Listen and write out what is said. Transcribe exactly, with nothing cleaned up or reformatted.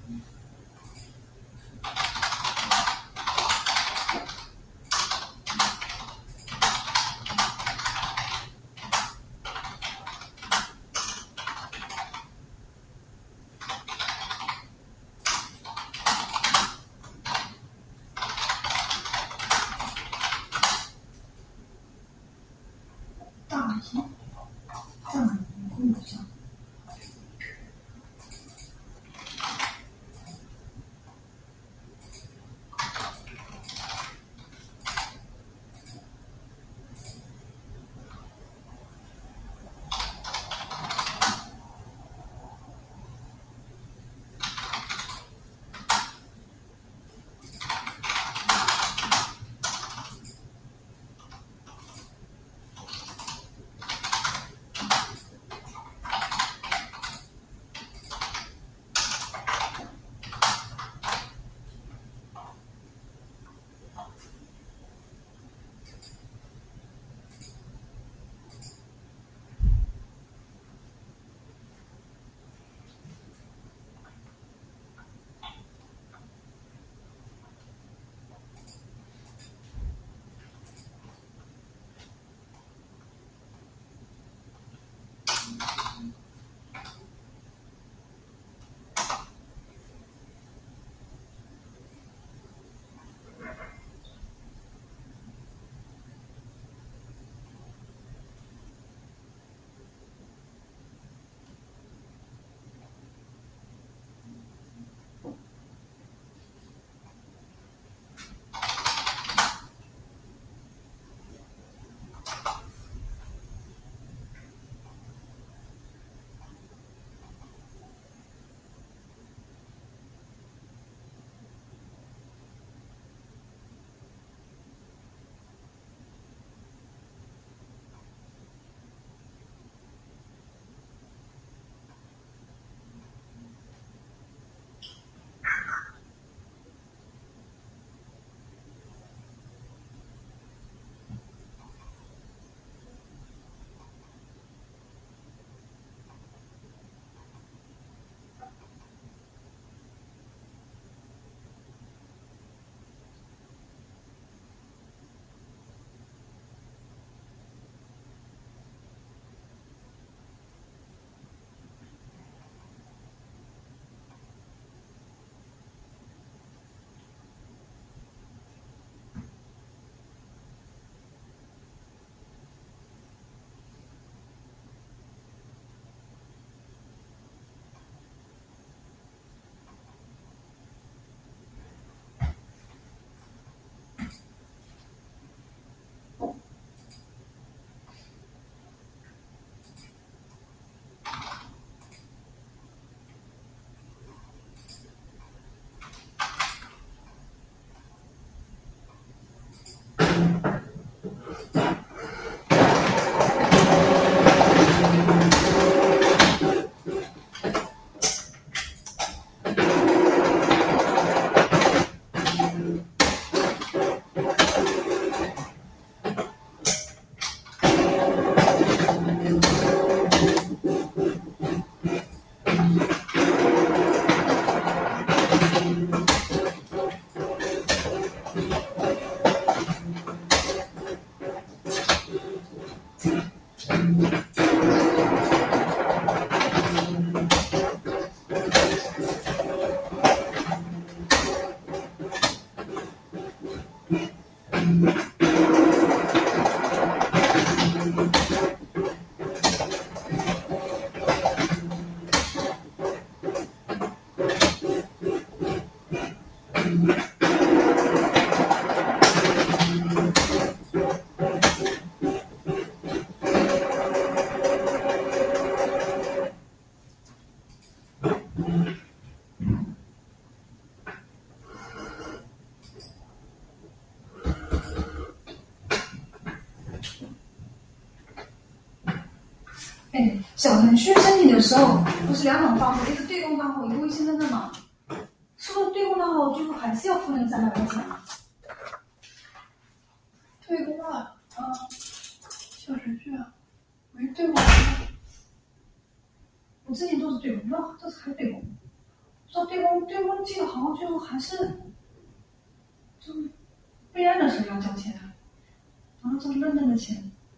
大型藏人故乡。 哎，小程序申请的时候不是两种方式，一个对公账户，一个微信认证吗？是不是对公账户最后还是要付那个三百块钱啊？ 对公啊，啊，小程序啊，没对公啊。 我之前都是对公，那这次还对公， 做对公对公记得好像最后还是就备案的时候要交钱啊，然后这是认证的钱。